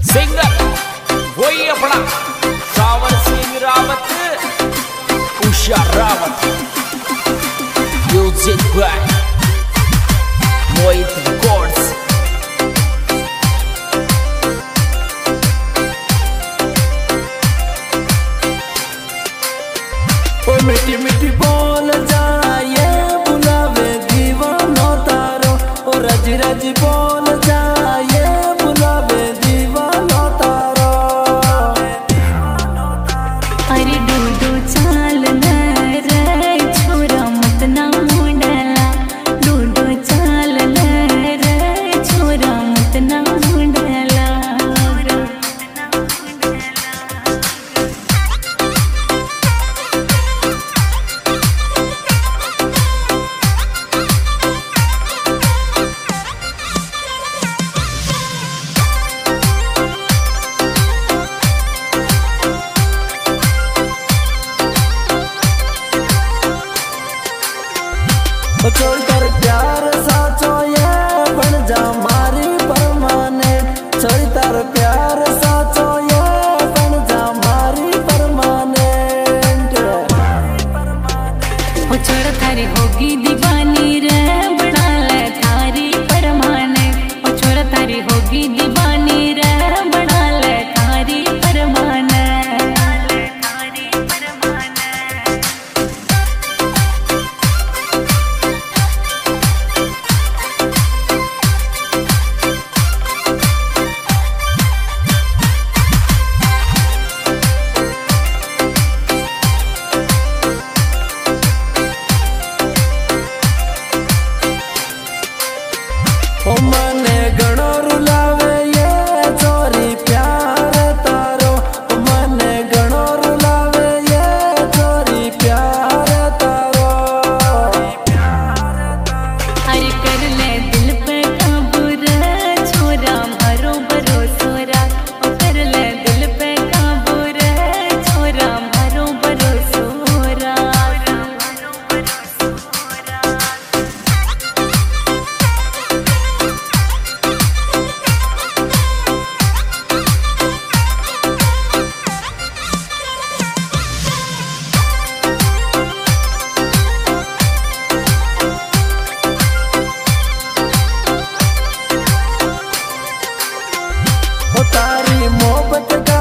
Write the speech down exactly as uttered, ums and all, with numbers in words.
Singer वही अपना Sawar Singh Rawat, Usha Rawat, music by Mohit records. ओ मिठी मिठी बोल जाए बुलावे दीवानो तारो, ओ रज रज बोल जाए बुलावे दीवानो तारो। अरे डूडू चाल न रे छोरा मत ना मुंडला, डूडू चाल न रे छोरा मत ना मुंडला। छोड़ कर प्यार साचो ये बन जा मारी परमाने, छोड़ कर प्यार साचो ये बन जा मारी परमाने। ओ छोड़ थारी होगी दीवानी रे बना ले थारी परमाने, ओ छोड़ थारी होगी दीवानी रे बना ले थारी परमाने। ओ मने घणो रुलावे ये चोरी प्यार तारो, ओ मने घणो रुलावे ये चोरी प्यार तारो। अरे कर ले दिल पे काबू रे छोरा मारो भरोसो रा, ओ कर ले दिल पे काबू रे छोरा मारो भरोसो रा। ओ तारी मोहब्बत